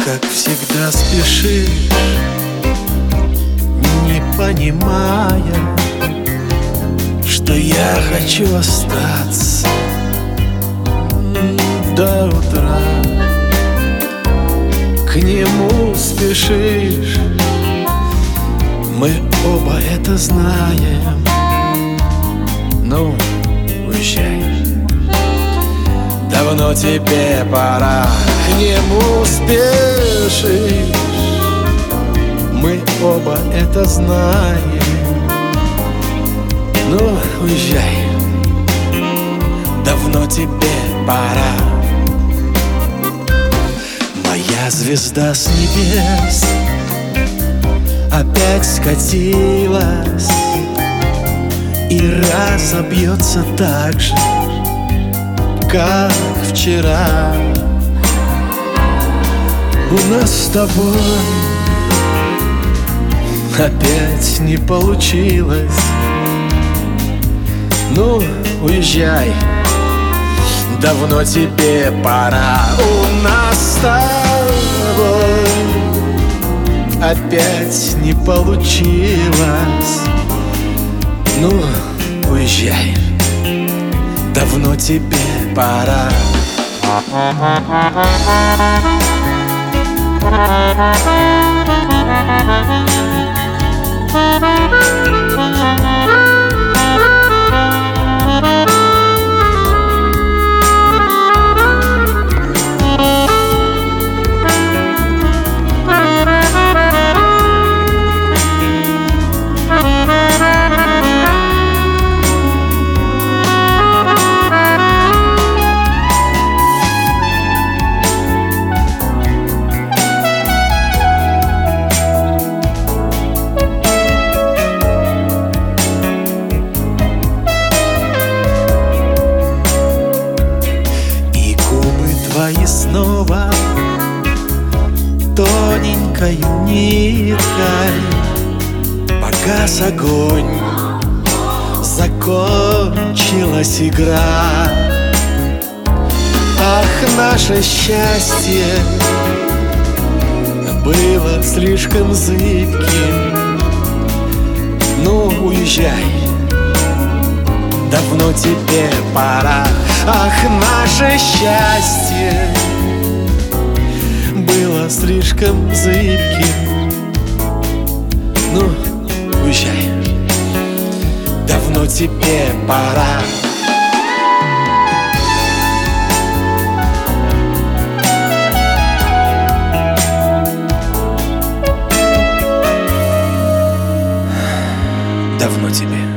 как всегда спешишь, не понимая, что я хочу остаться до утра. К нему спешишь, мы оба это знаем. Ну, уезжай, давно тебе пора. К нему спешишь, мы оба это знаем. Ну, уезжай, давно тебе пора. Моя звезда с небес опять скатилась и разобьется так же, как вчера. У нас с тобой опять не получилось. Ну, уезжай, давно тебе пора. У нас с тобой опять не получилось. Ну, уезжай, давно тебе пора. И снова тоненькой ниткой погас огонь, закончилась игра. Ах, наше счастье было слишком зыбким. Ну, уезжай, давно тебе пора. Ах, наше счастье было слишком зыбким. Ну, уезжай, давно тебе пора. Давно тебе